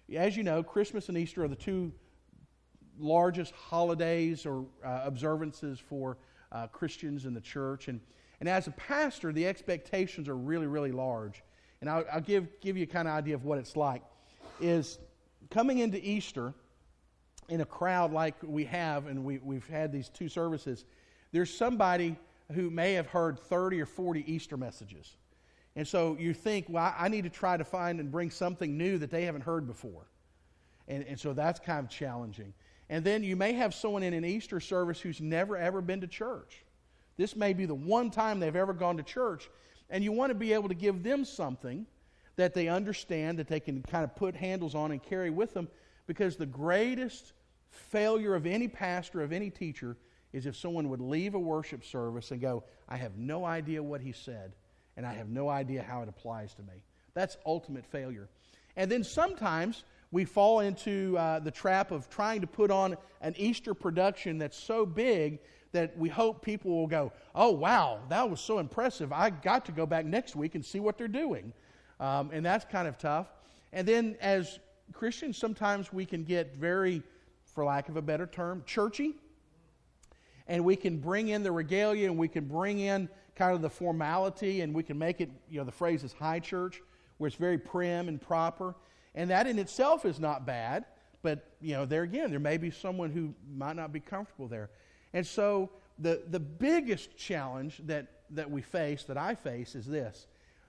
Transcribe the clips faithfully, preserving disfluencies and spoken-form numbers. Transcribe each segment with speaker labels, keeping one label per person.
Speaker 1: As you know, Christmas and Easter are the two largest holidays or uh, observances for uh, Christians in the church. And, and as a pastor, the expectations are really, really large. And I'll, I'll give, give you a kind of idea of what it's like. Is coming into Easter in a crowd like we have, and we, we've had these two services, there's somebody who may have heard thirty or forty Easter messages. And so you think, well, I, I need to try to find and bring something new that they haven't heard before. And, and so that's kind of challenging. And then you may have someone in an Easter service who's never, ever been to church. This may be the one time they've ever gone to church. And you want to be able to give them something that they understand, that they can kind of put handles on and carry with them. Because the greatest failure of any pastor, of any teacher, is if someone would leave a worship service and go, I have no idea what he said, and I have no idea how it applies to me. That's ultimate failure. And then sometimes we fall into uh, the trap of trying to put on an Easter production that's so big that we hope people will go, oh, wow, that was so impressive. I got to go back next week and see what they're doing. Um, and that's kind of tough. And then as Christians, sometimes we can get very, for lack of a better term, churchy. And we can bring in the regalia, and we can bring in kind of the formality, and we can make it, you know, the phrase is high church, where it's very prim and proper. And that in itself is not bad, but, you know, there again, there may be someone who might not be comfortable there. And so the, the biggest challenge that, that we face, that I face, is this,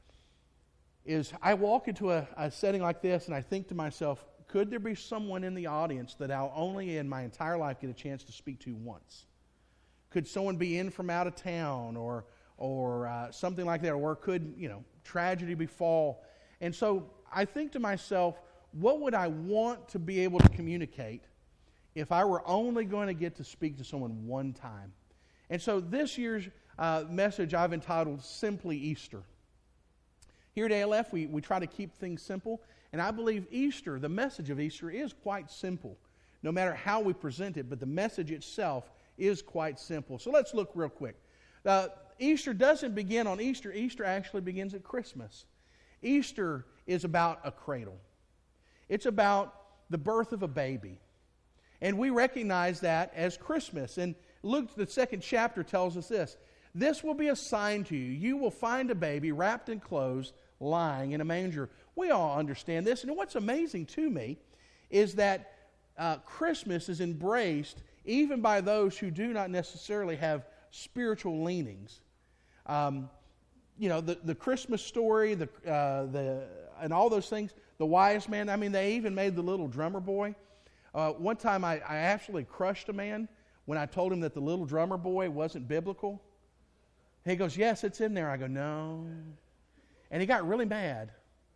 Speaker 1: is I walk into a, a setting like this, and I think to myself, could there be someone in the audience that I'll only in my entire life get a chance to speak to once? Could someone be in from out of town, or or uh, something like that, or could, you know, tragedy befall? And so I think to myself, what would I want to be able to communicate if I were only going to get to speak to someone one time? And so this year's uh, message I've entitled Simply Easter. Here at A L F, we, we try to keep things simple, and I believe Easter, the message of Easter, is quite simple, no matter how we present it, but the message itself is quite simple. So let's look real quick. Uh, Easter doesn't begin on Easter. Easter actually begins at Christmas. Easter is about a cradle. It's about the birth of a baby. And we recognize that as Christmas. And Luke, the second chapter, tells us this. This will be a sign to you. You will find a baby wrapped in clothes, lying in a manger. We all understand this. And what's amazing to me is that uh, Christmas is embraced even by those who do not necessarily have spiritual leanings. Um, you know, the, the Christmas story, the uh, the and all those things, the wise man, I mean, they even made the little drummer boy. Uh, one time I, I actually crushed a man when I told him that the little drummer boy wasn't biblical. He goes, yes, it's in there. I go, no. And he got really mad.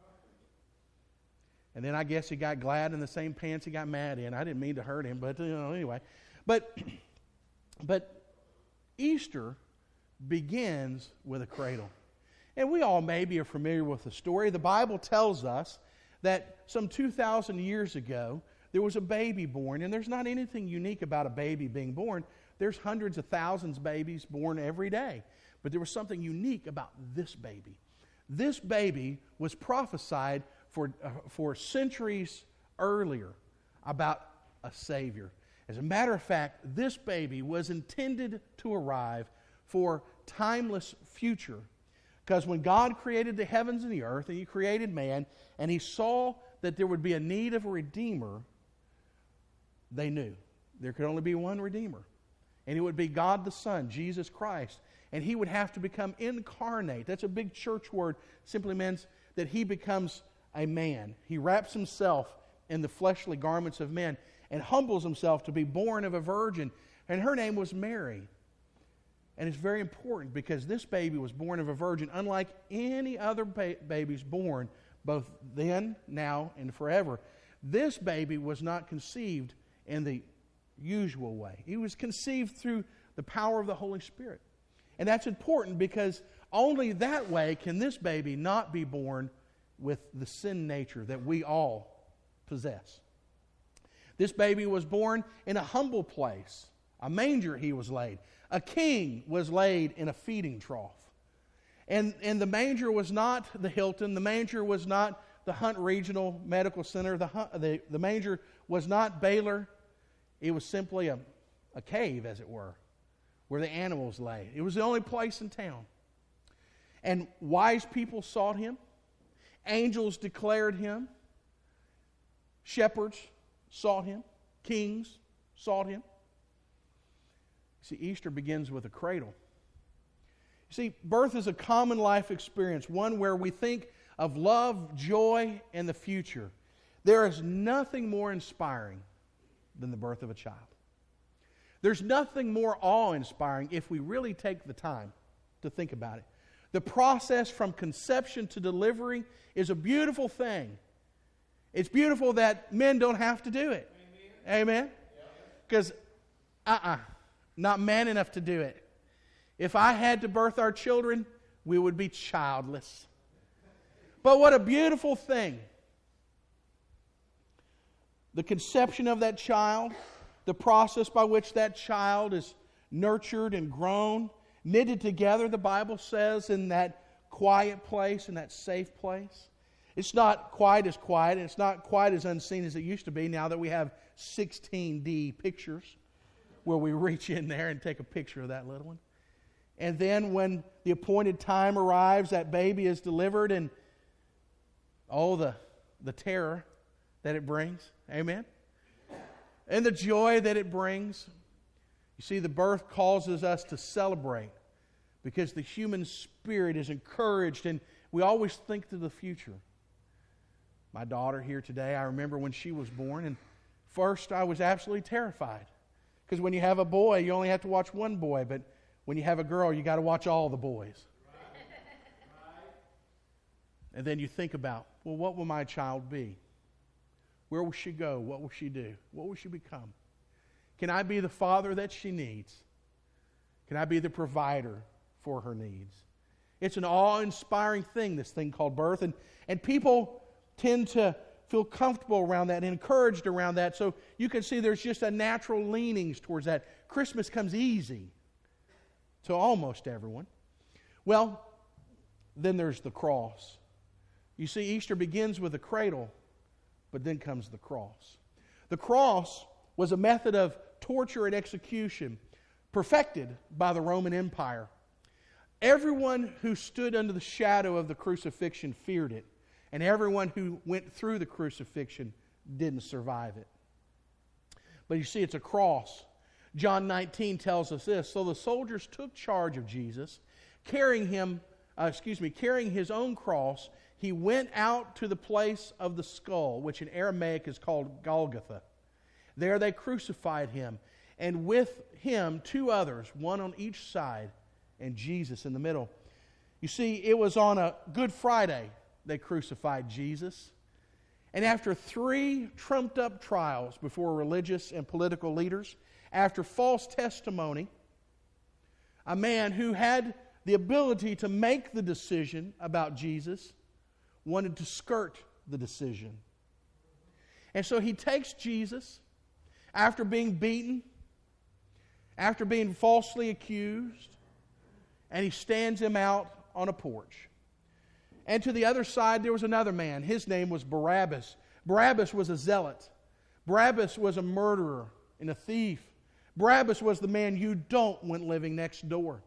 Speaker 1: And then I guess he got glad in the same pants he got mad in. I didn't mean to hurt him, but you know, anyway. But, but Easter begins with a cradle. And we all maybe are familiar with the story. The Bible tells us that some two thousand years ago, there was a baby born. And there's not anything unique about a baby being born. There's hundreds of thousands of babies born every day. But there was something unique about this baby. This baby was prophesied for, uh, for centuries earlier about a Savior. As a matter of fact, this baby was intended to arrive for timeless future. Because when God created the heavens and the earth, and He created man, and He saw that there would be a need of a Redeemer, they knew there could only be one Redeemer. And it would be God the Son, Jesus Christ. And He would have to become incarnate. That's a big church word. Simply means that He becomes a man. He wraps Himself in the fleshly garments of men and humbles Himself to be born of a virgin. And her name was Mary. And it's very important because this baby was born of a virgin, unlike any other ba- babies born, both then, now, and forever. This baby was not conceived in the usual way. He was conceived through the power of the Holy Spirit. And that's important because only that way can this baby not be born with the sin nature that we all possess. This baby was born in a humble place. A manger he was laid. A king was laid in a feeding trough. And, and the manger was not the Hilton. The manger was not the Hunt Regional Medical Center. The, Hunt, the, the manger was not Baylor. It was simply a, a cave, as it were, where the animals lay. It was the only place in town. And wise people sought him. Angels declared him. Shepherds sought him. Kings sought him. See, Easter begins with a cradle. You see, birth is a common life experience, one where we think of love, joy, and the future. There is nothing more inspiring than the birth of a child. There's nothing more awe-inspiring if we really take the time to think about it. The process from conception to delivery is a beautiful thing. It's beautiful that men don't have to do it. Amen? Because, uh-uh, not man enough to do it. If I had to birth our children, we would be childless. But what a beautiful thing. The conception of that child, the process by which that child is nurtured and grown, knitted together, the Bible says, in that quiet place, in that safe place. It's not quite as quiet, and it's not quite as unseen as it used to be now that we have sixteen D pictures where we reach in there and take a picture of that little one. And then when the appointed time arrives, that baby is delivered, and oh, the, the terror that it brings. Amen? And the joy that it brings. You see, the birth causes us to celebrate because the human spirit is encouraged, and we always think to the future. My daughter here today, I remember when she was born, and first I was absolutely terrified. Because when you have a boy, you only have to watch one boy, but when you have a girl, you got to watch all the boys. And then you think about, well, what will my child be? Where will she go? What will she do? What will she become? Can I be the father that she needs? Can I be the provider for her needs? It's an awe-inspiring thing, this thing called birth. And, and people tend to feel comfortable around that and encouraged around that. So you can see there's just a natural leanings towards that. Christmas comes easy to almost everyone. Well, then there's the cross. You see, Easter begins with a cradle, but then comes the cross. The cross was a method of torture and execution perfected by the Roman Empire. Everyone who stood under the shadow of the crucifixion feared it, and everyone who went through the crucifixion didn't survive it. But you see, it's a cross. John nineteen tells us this. So the soldiers took charge of Jesus, carrying him, uh, excuse me, carrying his own cross. He went out to the place of the skull, which in Aramaic is called Golgotha. There they crucified him, and with him two others, one on each side, and Jesus in the middle. You see, it was on a Good Friday they crucified Jesus. And after three trumped-up trials before religious and political leaders, after false testimony, a man who had the ability to make the decision about Jesus wanted to skirt the decision. And so he takes Jesus, after being beaten, after being falsely accused, and he stands him out on a porch. And to the other side, there was another man. His name was Barabbas. Barabbas was a zealot. Barabbas was a murderer and a thief. Barabbas was the man you don't want living next door.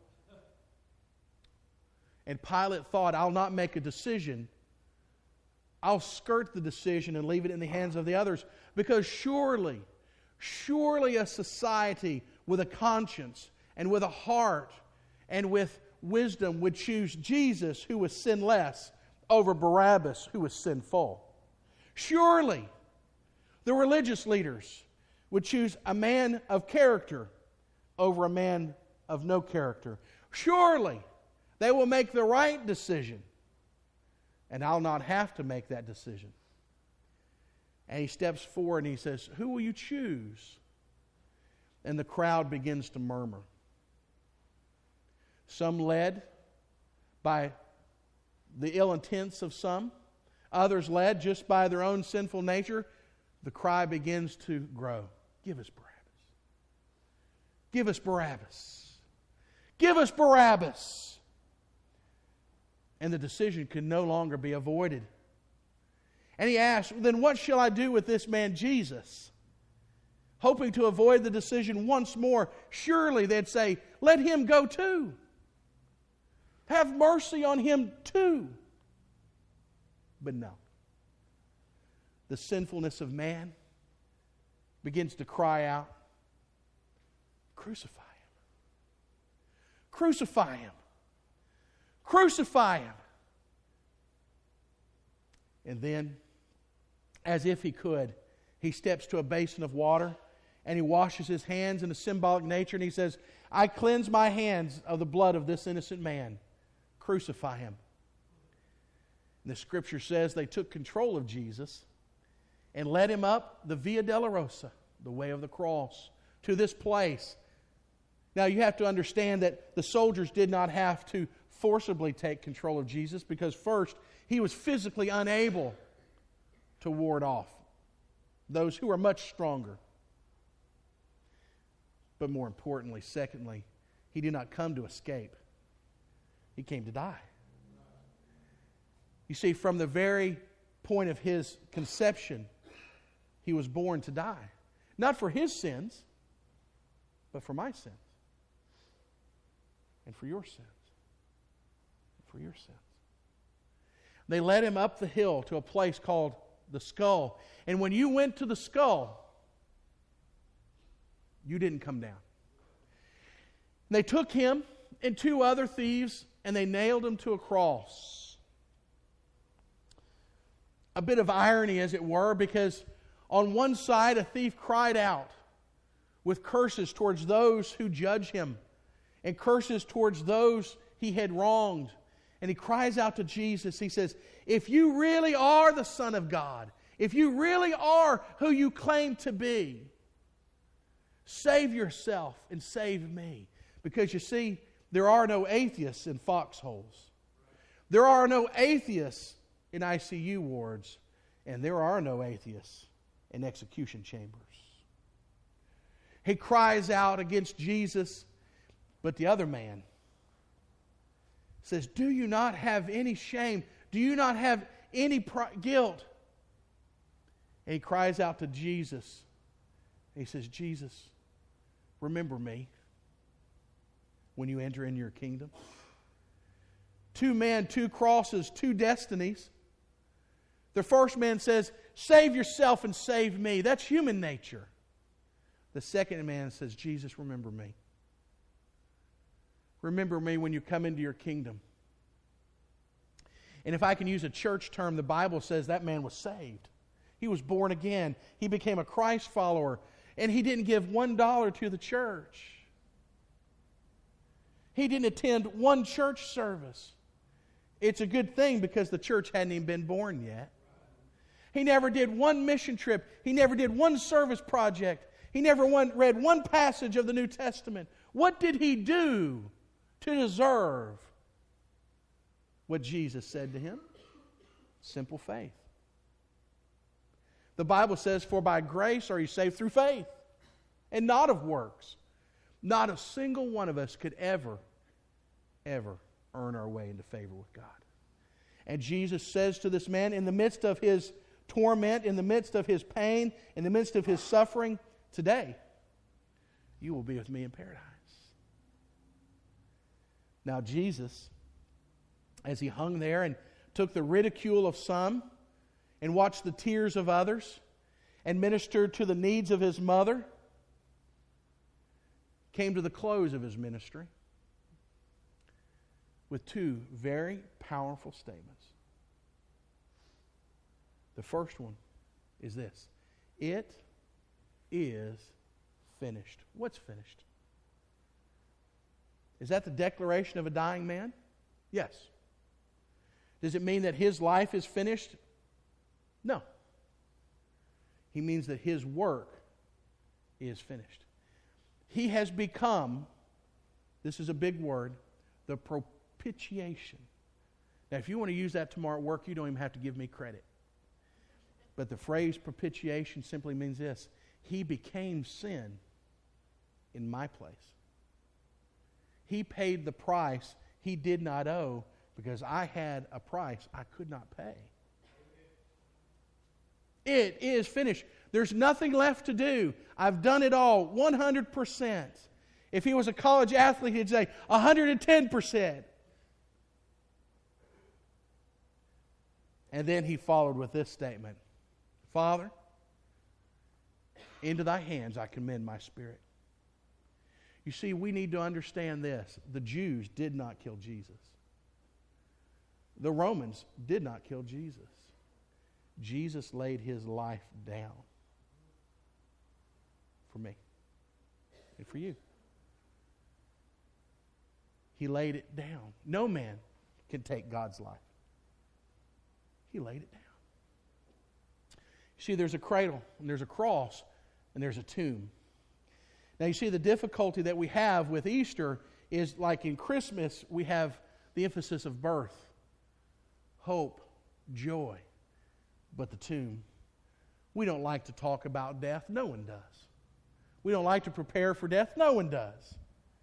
Speaker 1: And Pilate thought, I'll not make a decision. I'll skirt the decision and leave it in the hands of the others. Because surely, surely a society with a conscience and with a heart and with wisdom would choose Jesus, who was sinless, over Barabbas, who was sinful. Surely the religious leaders would choose a man of character over a man of no character. Surely they will make the right decision, and I'll not have to make that decision. And he steps forward and he says, who will you choose? And the crowd begins to murmur. Some led by the ill intents of some, others led just by their own sinful nature. The cry begins to grow. Give us Barabbas. Give us Barabbas. Give us Barabbas. And the decision could no longer be avoided. And he asked, then what shall I do with this man Jesus? Hoping to avoid the decision once more, surely they'd say, let him go too. Have mercy on him too. But no. The sinfulness of man begins to cry out, crucify him. Crucify him. Crucify him. And then, as if he could, he steps to a basin of water and he washes his hands in a symbolic nature and he says, I cleanse my hands of the blood of this innocent man. Crucify him. And the scripture says they took control of Jesus and led him up the Via Dolorosa, the way of the cross, to this place. Now you have to understand that the soldiers did not have to forcibly take control of Jesus because first, he was physically unable to ward off those who are much stronger. But more importantly, secondly, he did not come to escape. He came to die. You see, from the very point of his conception, he was born to die. Not for his sins, but for my sins. And for your sins. And for your sins. They led him up the hill to a place called the Skull. And when you went to the Skull, you didn't come down. And they took him and two other thieves and they nailed him to a cross. A bit of irony, as it were, because on one side a thief cried out with curses towards those who judge him and curses towards those he had wronged. And he cries out to Jesus. He says, if you really are the Son of God, if you really are who you claim to be, save yourself and save me. Because you see, there are no atheists in foxholes. There are no atheists in I C U wards. And there are no atheists in execution chambers. He cries out against Jesus, but the other man says, do you not have any shame? Do you not have any pr- guilt? And he cries out to Jesus. He says, Jesus, remember me when you enter in your kingdom. Two men, two crosses, two destinies. The first man says, save yourself and save me. That's human nature. The second man says, Jesus, remember me. Remember me when you come into your kingdom. And if I can use a church term, the Bible says that man was saved. He was born again. He became a Christ follower. And he didn't give one dollar to the church. He didn't attend one church service. It's a good thing because the church hadn't even been born yet. He never did one mission trip. He never did one service project. He never one, read one passage of the New Testament. What did he do to deserve what Jesus said to him? Simple faith. The Bible says, for by grace are you saved through faith, and not of works. Not a single one of us could ever, ever earn our way into favor with God. And Jesus says to this man, in the midst of his torment, in the midst of his pain, in the midst of his suffering, today, you will be with me in paradise. Now Jesus, as he hung there and took the ridicule of some and watched the tears of others and ministered to the needs of his mother, came to the close of his ministry with two very powerful statements. The first one is this: it is finished. What's finished? Is that the declaration of a dying man? Yes. Does it mean that his life is finished? No. He means that his work is finished. He has become, this is a big word, the propitiation. Now, if you want to use that tomorrow at work, you don't even have to give me credit. But the phrase propitiation simply means this: he became sin in my place. He paid the price he did not owe because I had a price I could not pay. It is finished. There's nothing left to do. I've done it all, one hundred percent. If he was a college athlete, he'd say one hundred ten percent. And then he followed with this statement, Father, into thy hands I commend my spirit. You see, we need to understand this. The Jews did not kill Jesus. The Romans did not kill Jesus. Jesus laid his life down for me and for you. He laid it down. No man can take God's life. He laid it down. You see, there's a cradle, and there's a cross, and there's a tomb. Now, you see, the difficulty that we have with Easter is like in Christmas, we have the emphasis of birth, hope, joy. But the tomb, we don't like to talk about death. No one does. We don't like to prepare for death. No one does.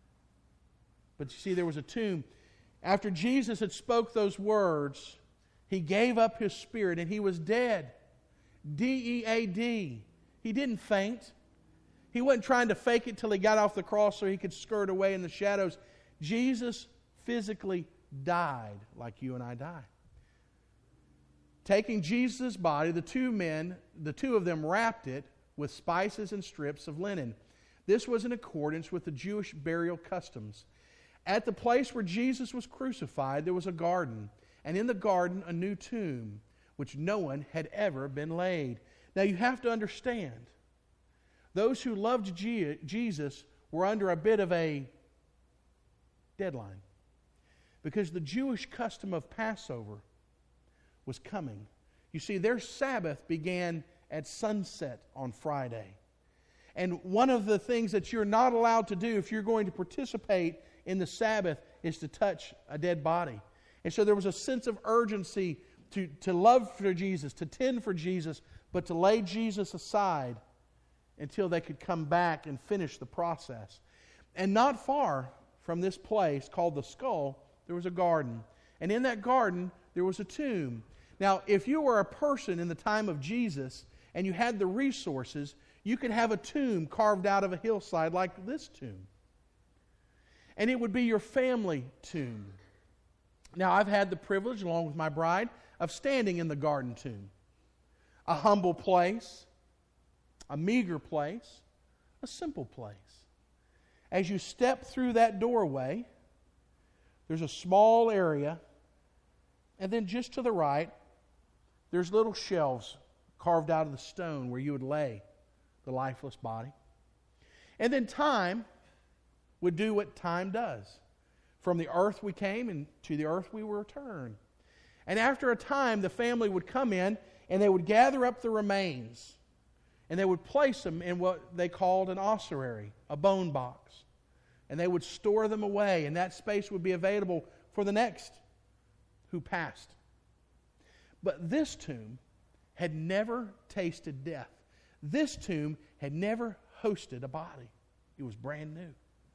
Speaker 1: But you see, there was a tomb. After Jesus had spoke those words, he gave up his spirit and he was dead. D E A D. He didn't faint. He wasn't trying to fake it till he got off the cross so he could skirt away in the shadows. Jesus physically died like you and I die. Taking Jesus' body, the two men, the two of them wrapped it with spices and strips of linen. This was in accordance with the Jewish burial customs. At the place where Jesus was crucified, there was a garden, and in the garden a new tomb, which no one had ever been laid. Now you have to understand, those who loved Jesus were under a bit of a deadline, because the Jewish custom of Passover was coming. You see, their Sabbath began at sunset on Friday. And one of the things that you're not allowed to do if you're going to participate in the Sabbath is to touch a dead body. And so there was a sense of urgency to, to love for Jesus, to tend for Jesus, but to lay Jesus aside until they could come back and finish the process. And not far from this place called the Skull, there was a garden. And in that garden, there was a tomb. Now, if you were a person in the time of Jesus and you had the resources, you could have a tomb carved out of a hillside like this tomb. And it would be your family tomb. Now, I've had the privilege, along with my bride, of standing in the garden tomb. A humble place, a meager place, a simple place. As you step through that doorway, there's a small area, and then just to the right, there's little shelves carved out of the stone where you would lay the lifeless body. And then time would do what time does. From the earth we came, and to the earth we will return. And after a time, the family would come in, and they would gather up the remains, and they would place them in what they called an ossuary, a bone box. And they would store them away, and that space would be available for the next who passed. But this tomb had never tasted death. This tomb had never hosted a body. It was brand new.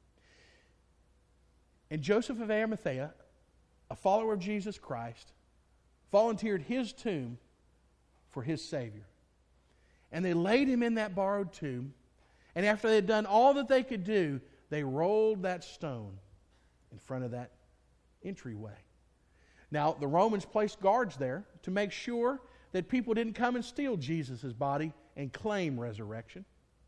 Speaker 1: And Joseph of Arimathea, a follower of Jesus Christ, volunteered his tomb for his Savior. And they laid him in that borrowed tomb. And after they had done all that they could do, they rolled that stone in front of that entryway. Now, the Romans placed guards there to make sure that people didn't come and steal Jesus' body and claim resurrection.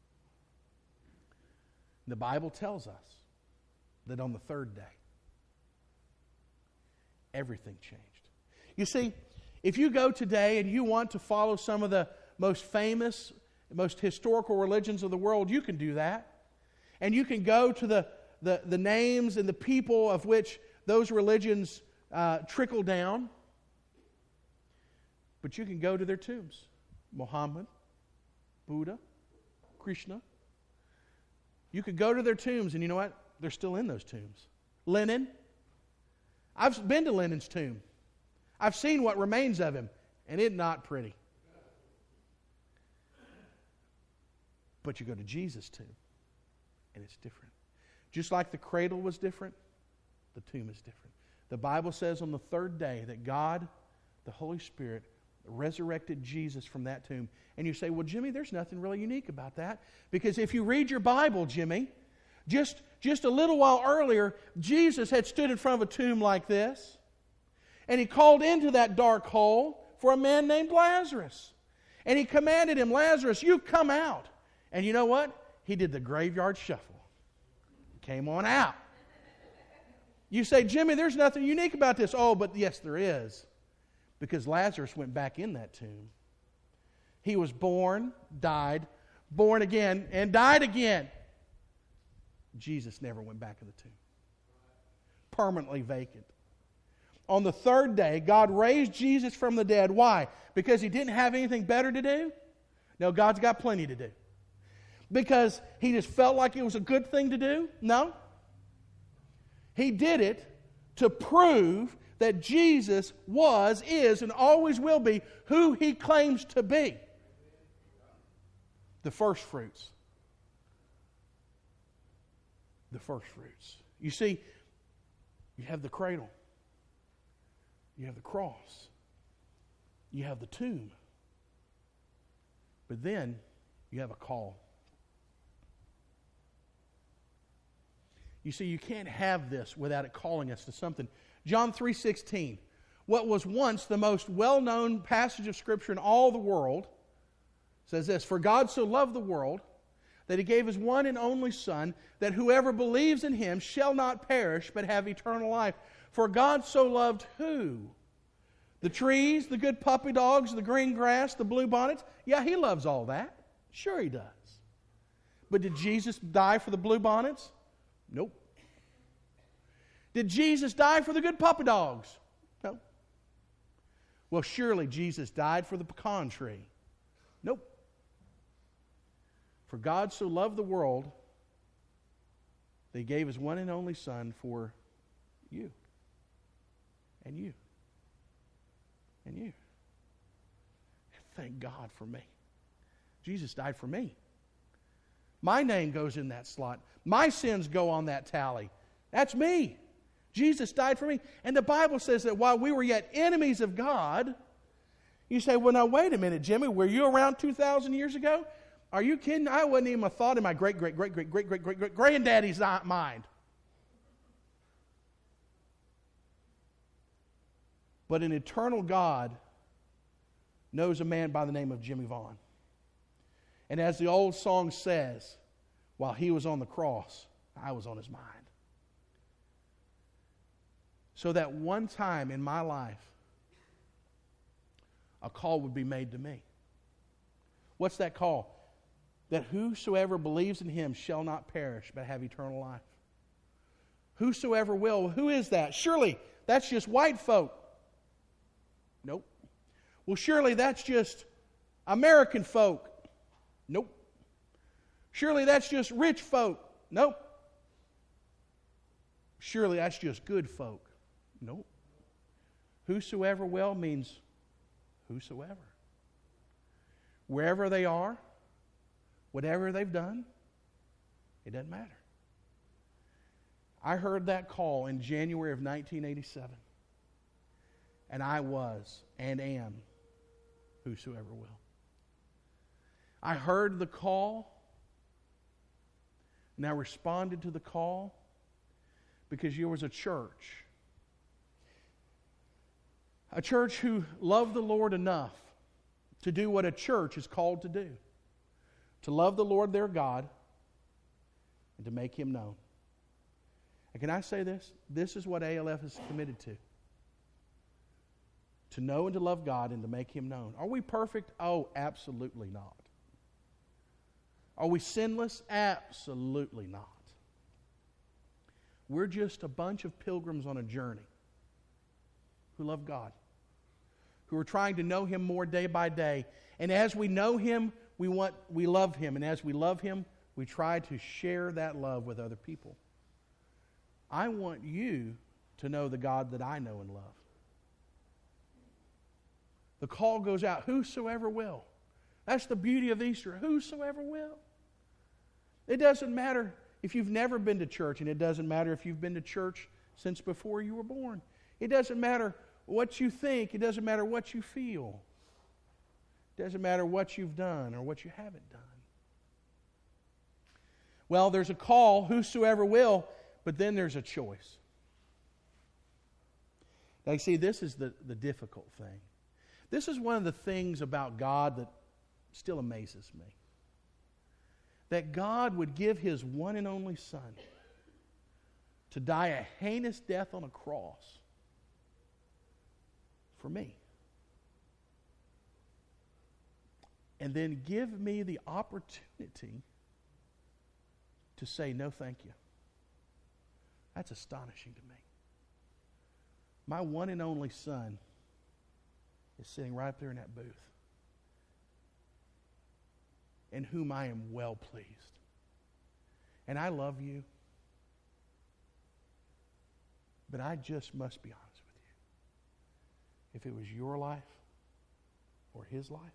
Speaker 1: The Bible tells us that on the third day, everything changed. You see, if you go today and you want to follow some of the most famous, most historical religions of the world, you can do that. And you can go to the, the, the names and the people of which those religions uh, trickle down. But you can go to their tombs. Muhammad, Buddha, Krishna. You could go to their tombs, and you know what? They're still in those tombs. Lenin. I've been to Lenin's tomb. I've seen what remains of him, and it's not pretty. But you go to Jesus' tomb, and it's different. Just like the cradle was different, the tomb is different. The Bible says on the third day that God, the Holy Spirit, resurrected Jesus from that tomb. And you say, well, Jimmy, there's nothing really unique about that. Because if you read your Bible, Jimmy, just, just a little while earlier, Jesus had stood in front of a tomb like this. And He called into that dark hole for a man named Lazarus. And He commanded him, Lazarus, you come out. And you know what? He did the graveyard shuffle. Came on out. You say, Jimmy, there's nothing unique about this. Oh, but yes, there is. Because Lazarus went back in that tomb. He was born, died, born again, and died again. Jesus never went back in the tomb. Permanently vacant. On the third day, God raised Jesus from the dead. Why? Because He didn't have anything better to do? No, God's got plenty to do. Because He just felt like it was a good thing to do? No. He did it to prove that Jesus was, is, and always will be who He claims to be. The first fruits. The first fruits. You see, you have the cradle. You have the cross. You have the tomb. But then you have a call. You see, you can't have this without it calling us to something. John three sixteen, what was once the most well-known passage of Scripture in all the world, says this, for God so loved the world that He gave His one and only Son, that whoever believes in Him shall not perish but have eternal life. For God so loved who? The trees, the good puppy dogs, the green grass, the blue bonnets? Yeah, He loves all that. Sure He does. But did Jesus die for the blue bonnets? Nope. Did Jesus die for the good puppy dogs? No. Well, surely Jesus died for the pecan tree. Nope. For God so loved the world that He gave His one and only Son for you. And you. And you. Thank God for me. Jesus died for me. My name goes in that slot. My sins go on that tally. That's me. Jesus died for me. And the Bible says that while we were yet enemies of God, you say, well, now, wait a minute, Jimmy. Were you around two thousand years ago? Are you kidding? I wasn't even a thought in my great, great, great, great, great, great, great, great granddaddy's mind. But an eternal God knows a man by the name of Jimmy Vaughn. And as the old song says, while He was on the cross, I was on His mind. So that one time in my life, a call would be made to me. What's that call? That whosoever believes in Him shall not perish, but have eternal life. Whosoever will. Who is that? Surely that's just white folk. Nope. Well, surely that's just American folk. Nope. Surely that's just rich folk. Nope. Surely that's just good folk. Nope. Whosoever will means whosoever. Wherever they are, whatever they've done, it doesn't matter. I heard that call in January of nineteen eighty-seven. And I was and am whosoever will. I heard the call, and I responded to the call because there was a church. A church who loved the Lord enough to do what a church is called to do. To love the Lord their God and to make Him known. And can I say this? This is what A L F is committed to. To know and to love God and to make Him known. Are we perfect? Oh, absolutely not. Are we sinless? Absolutely not. We're just a bunch of pilgrims on a journey who love God, who are trying to know Him more day by day. And as we know Him, we want, we love Him. And as we love Him, we try to share that love with other people. I want you to know the God that I know and love. The call goes out, whosoever will. That's the beauty of Easter, whosoever will. It doesn't matter if you've never been to church, and it doesn't matter if you've been to church since before you were born. It doesn't matter what you think. It doesn't matter what you feel. Doesn't matter what you've done or what you haven't done. Well, there's a call, whosoever will, but then there's a choice. Now, you see, this is the, the difficult thing. This is one of the things about God that still amazes me. That God would give His one and only Son to die a heinous death on a cross for me. And then give me the opportunity to say no thank you. That's astonishing to me. My one and only Son is sitting right up there in that booth, in whom I am well pleased. And I love you, but I just must be honest with you. If it was your life or His life,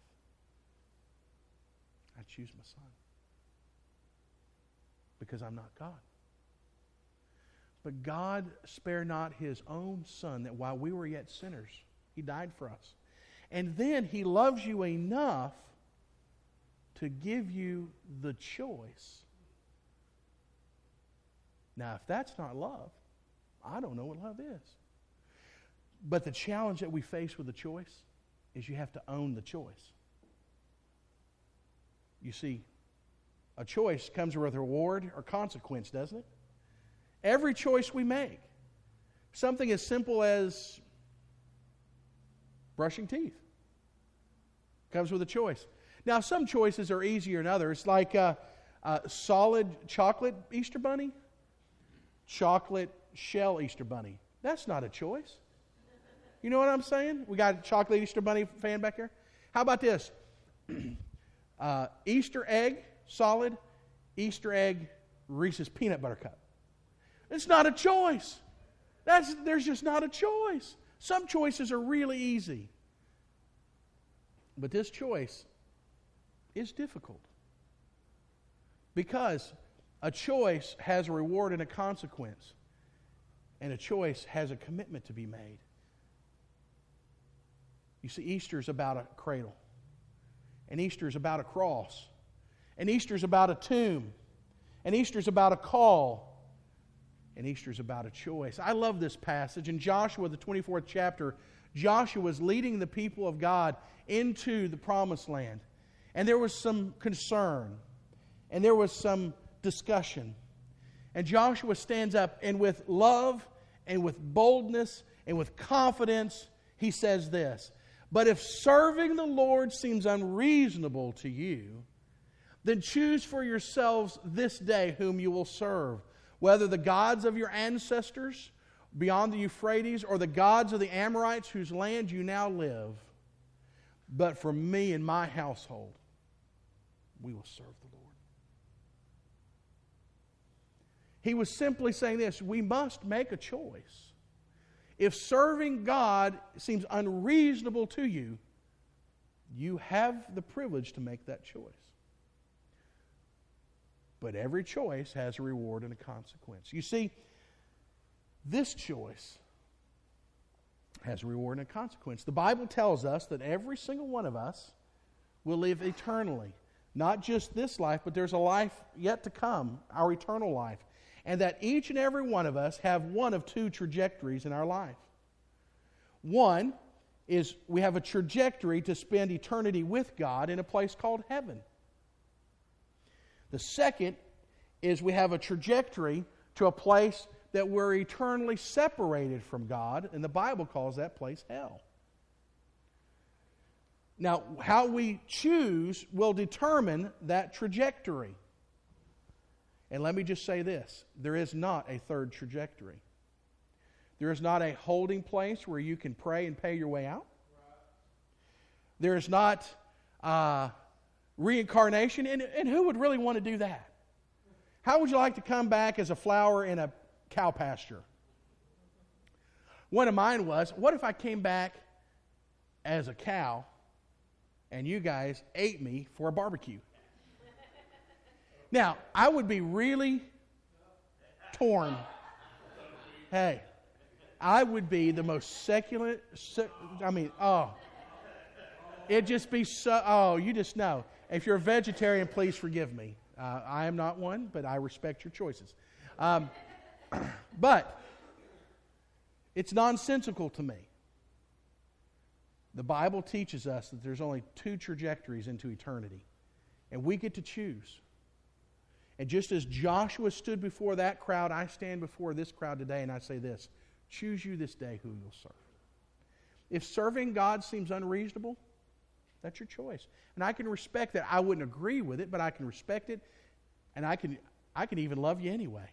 Speaker 1: I'd choose my Son. Because I'm not God. But God spared not His own Son, that while we were yet sinners, He died for us. And then He loves you enough to give you the choice. Now, if that's not love, I don't know what love is. But the challenge that we face with the choice is you have to own the choice. You see, a choice comes with a reward or consequence, doesn't it? Every choice we make, something as simple as brushing teeth, comes with a choice. Now, some choices are easier than others, like uh, uh, solid chocolate Easter bunny, chocolate shell Easter bunny. That's not a choice. You know what I'm saying? We got a chocolate Easter bunny fan back here. How about this? uh, Easter egg, solid, Easter egg, Reese's peanut butter cup. It's not a choice. That's, there's just not a choice. Some choices are really easy. But this choice is difficult. Because a choice has a reward and a consequence. And a choice has a commitment to be made. You see, Easter is about a cradle. And Easter is about a cross. And Easter is about a tomb. And Easter is about a call. And Easter is about a choice. I love this passage. In Joshua, the twenty-fourth chapter, Joshua was leading the people of God into the promised land. And there was some concern. And there was some discussion. And Joshua stands up, and with love and with boldness and with confidence, he says this: "But if serving the Lord seems unreasonable to you, then choose for yourselves this day whom you will serve, whether the gods of your ancestors beyond the Euphrates or the gods of the Amorites whose land you now live. But for me and my household, we will serve the Lord." He was simply saying this: we must make a choice. If serving God seems unreasonable to you, you have the privilege to make that choice. But every choice has a reward and a consequence. You see, this choice has a reward and a consequence. The Bible tells us that every single one of us will live eternally. Not just this life, but there's a life yet to come, our eternal life. And that each and every one of us have one of two trajectories in our life. One is we have a trajectory to spend eternity with God in a place called heaven. The second is we have a trajectory to a place that we're eternally separated from God, and the Bible calls that place hell. Now, how we choose will determine that trajectory. And let me just say this: there is not a third trajectory. There is not a holding place where you can pray and pay your way out. There is not uh, reincarnation, and, and who would really want to do that? How would you like to come back as a flower in a cow pasture? One of mine was, what if I came back as a cow and you guys ate me for a barbecue? Now, I would be really torn. Hey, I would be the most succulent, I mean, oh. It'd just be so, oh, you just know. If you're a vegetarian, please forgive me. Uh, I am not one, but I respect your choices. Um, but it's nonsensical to me. The Bible teaches us that there's only two trajectories into eternity, and we get to choose. And just as Joshua stood before that crowd, I stand before this crowd today, and I say this: choose you this day who you'll serve. If serving God seems unreasonable, that's your choice. And I can respect that. I wouldn't agree with it, but I can respect it, and I can, I can even love you anyway.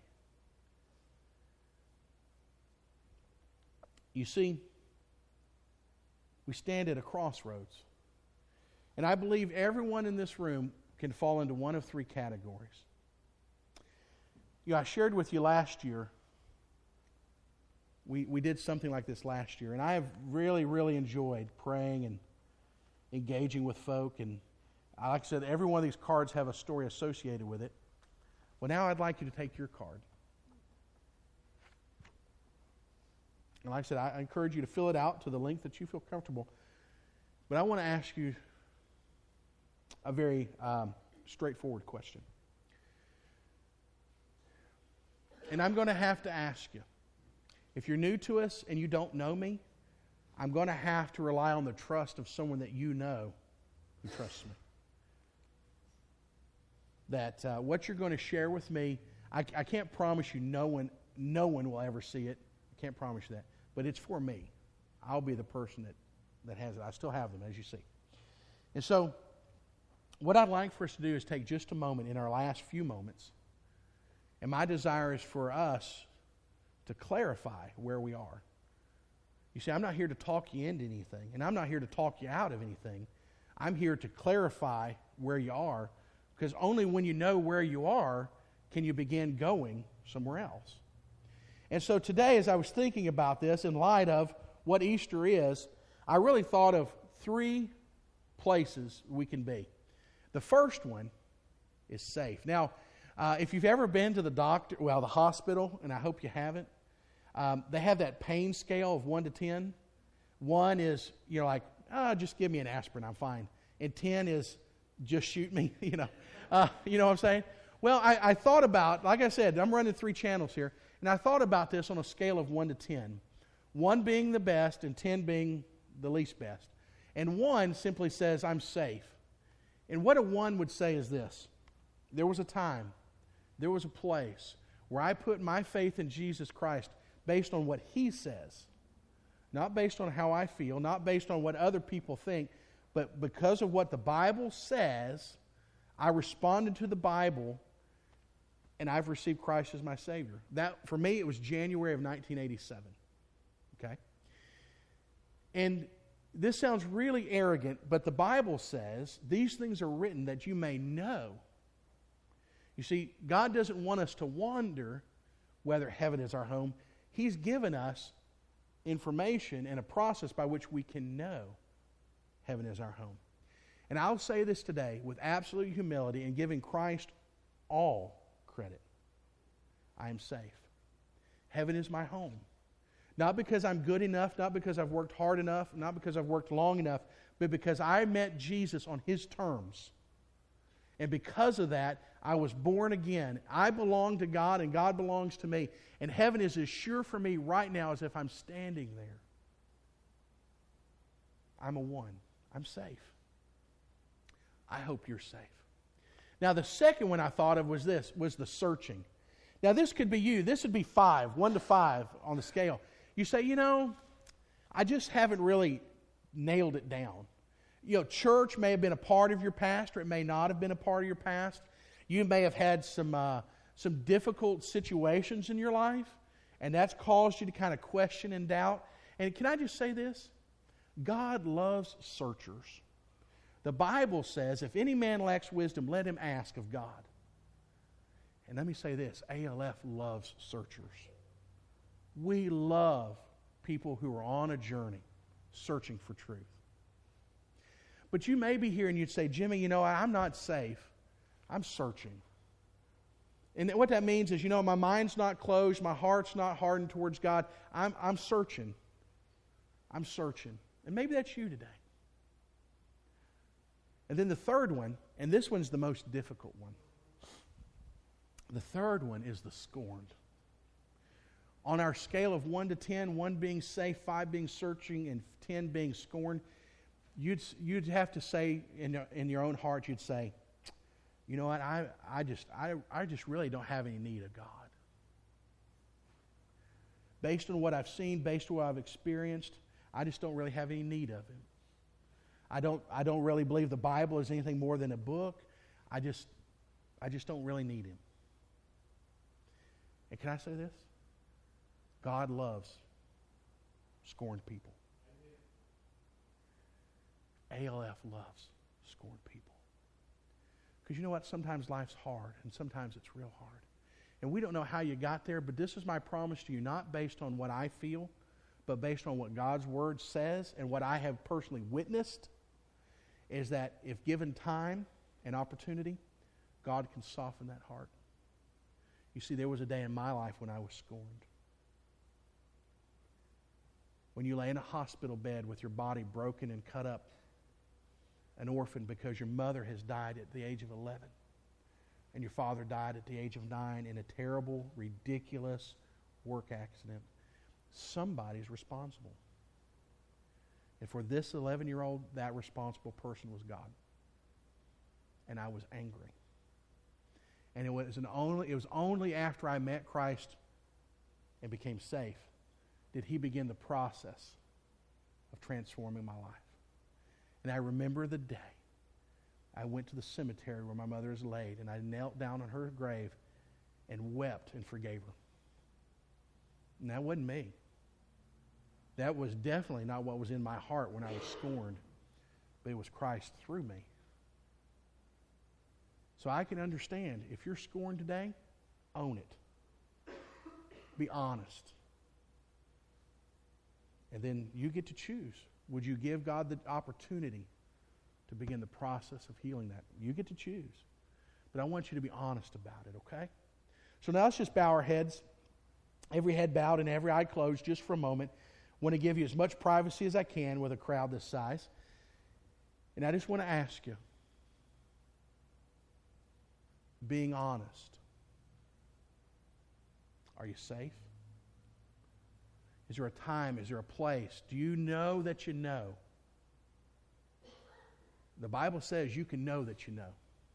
Speaker 1: You see, we stand at a crossroads. And I believe everyone in this room can fall into one of three categories. You know, I shared with you last year, we, we did something like this last year, and I have really, really enjoyed praying and engaging with folk. And like I said, every one of these cards have a story associated with it. Well, now I'd like you to take your card. And like I said, I encourage you to fill it out to the length that you feel comfortable. But I want to ask you a very um, straightforward question. And I'm going to have to ask you, if you're new to us and you don't know me, I'm going to have to rely on the trust of someone that you know who trusts me. That uh, what you're going to share with me, I, I can't promise you no one, no one will ever see it. I can't promise you that. But it's for me. I'll be the person that, that has it. I still have them, as you see. And so, what I'd like for us to do is take just a moment in our last few moments. And my desire is for us to clarify where we are. You see, I'm not here to talk you into anything, and I'm not here to talk you out of anything. I'm here to clarify where you are, because only when you know where you are can you begin going somewhere else. And so today, as I was thinking about this, in light of what Easter is, I really thought of three places we can be. The first one is safe. Now, uh, if you've ever been to the doctor, well, the hospital, and I hope you haven't, um, they have that pain scale of one to ten. One is, you know, like, oh, just give me an aspirin, I'm fine. And ten is, just shoot me, you know. Uh, you know what I'm saying? Well, I, I thought about, like I said, I'm running three channels here, and I thought about this on a scale of one to ten. one being the best and ten being the least best. And one simply says, I'm safe. And what a one would say is this: there was a time, there was a place where I put my faith in Jesus Christ based on what He says. Not based on how I feel, not based on what other people think, but because of what the Bible says, I responded to the Bible, and I've received Christ as my Savior. That, for me, it was January of nineteen eighty-seven. Okay? And this sounds really arrogant, but the Bible says these things are written that you may know. You see, God doesn't want us to wonder whether heaven is our home. He's given us information and a process by which we can know heaven is our home. And I'll say this today with absolute humility and giving Christ all credit. I am safe. Heaven is my home. Not because I'm good enough, not because I've worked hard enough, not because I've worked long enough, but because I met Jesus on His terms. And because of that, I was born again. I belong to God and God belongs to me. And heaven is as sure for me right now as if I'm standing there. I'm a one. I'm safe. I hope you're safe. Now, the second one I thought of was this, was the searching. Now, this could be you. This would be five, one to five on the scale. You say, you know, I just haven't really nailed it down. You know, church may have been a part of your past, or it may not have been a part of your past. You may have had some uh, some difficult situations in your life, and that's caused you to kind of question and doubt. And can I just say this? God loves searchers. The Bible says, if any man lacks wisdom, let him ask of God. And let me say this, A L F loves searchers. We love people who are on a journey searching for truth. But you may be here and you'd say, Jimmy, you know, I'm not safe. I'm searching. And what that means is, you know, my mind's not closed, my heart's not hardened towards God. I'm, I'm searching. I'm searching. And maybe that's you today. And then the third one, and this one's the most difficult one. The third one is the scorned. On our scale of one to ten, one being safe, five being searching, and ten being scorned, you'd you'd have to say in your, in your own heart, you'd say, you know what, I, I just I, I just really don't have any need of God. Based on what I've seen, based on what I've experienced, I just don't really have any need of Him. I don't I don't really believe the Bible is anything more than a book. I just I just don't really need Him. And can I say this? God loves scorned people. A L F loves scorned people. Because you know what? Sometimes life's hard, and sometimes it's real hard. And we don't know how you got there, but this is my promise to you, not based on what I feel, but based on what God's Word says and what I have personally witnessed, is that if given time and opportunity, God can soften that heart. You see, there was a day in my life when I was scorned. When you lay in a hospital bed with your body broken and cut up, an orphan because your mother has died at the age of eleven, and your father died at the age of nine in a terrible, ridiculous work accident. Somebody's responsible. And for this eleven-year-old, that responsible person was God. And I was angry. And it was, an only, it was only after I met Christ and became safe did He begin the process of transforming my life. And I remember the day I went to the cemetery where my mother is laid, and I knelt down on her grave and wept and forgave her. And that wasn't me. That was definitely not what was in my heart when I was scorned, but it was Christ through me. So I can understand, if you're scorned today, own it. Be honest. And then you get to choose. Would you give God the opportunity to begin the process of healing that? You get to choose. But I want you to be honest about it, okay? So now let's just bow our heads. Every head bowed and every eye closed just for a moment. I want to give you as much privacy as I can with a crowd this size. And I just want to ask you, being honest, are you safe? Is there a time? Is there a place? Do you know that you know? The Bible says you can know that you know.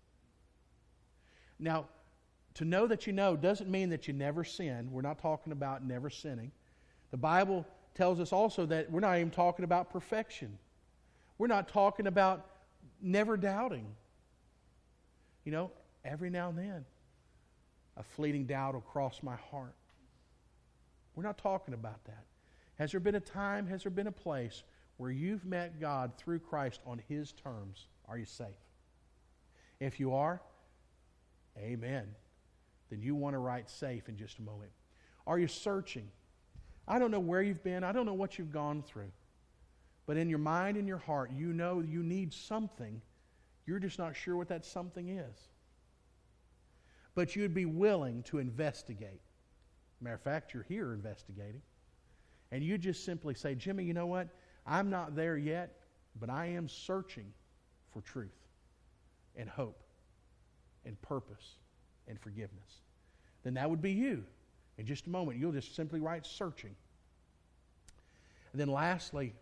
Speaker 1: Now, to know that you know doesn't mean that you never sin. We're not talking about never sinning. The Bible tells us also that we're not even talking about perfection. We're not talking about never doubting. You know, every now and then, a fleeting doubt will cross my heart. We're not talking about that. Has there been a time, has there been a place where you've met God through Christ on His terms? Are you safe? If you are, amen. Then you want to write safe in just a moment. Are you searching? I don't know where you've been. I don't know what you've gone through. But in your mind and your heart, you know you need something. You're just not sure what that something is. But you'd be willing to investigate. Matter of fact, you're here investigating. And you just simply say, Jimmy, you know what? I'm not there yet, but I am searching for truth and hope and purpose and forgiveness. Then that would be you. In just a moment, you'll just simply write searching. And then lastly,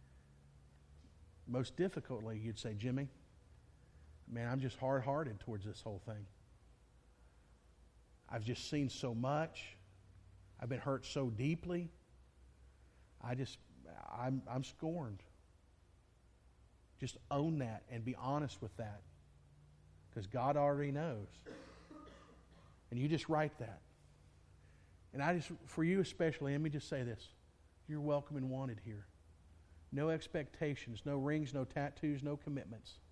Speaker 1: most difficultly, you'd say, Jimmy, man, I'm just hard-hearted towards this whole thing. I've just seen so much. I've been hurt so deeply. I just, I'm, I'm scorned. Just own that and be honest with that. Because God already knows. And you just write that. And I just, for you especially, let me just say this. You're welcome and wanted here. No expectations, no rings, no tattoos, no commitments.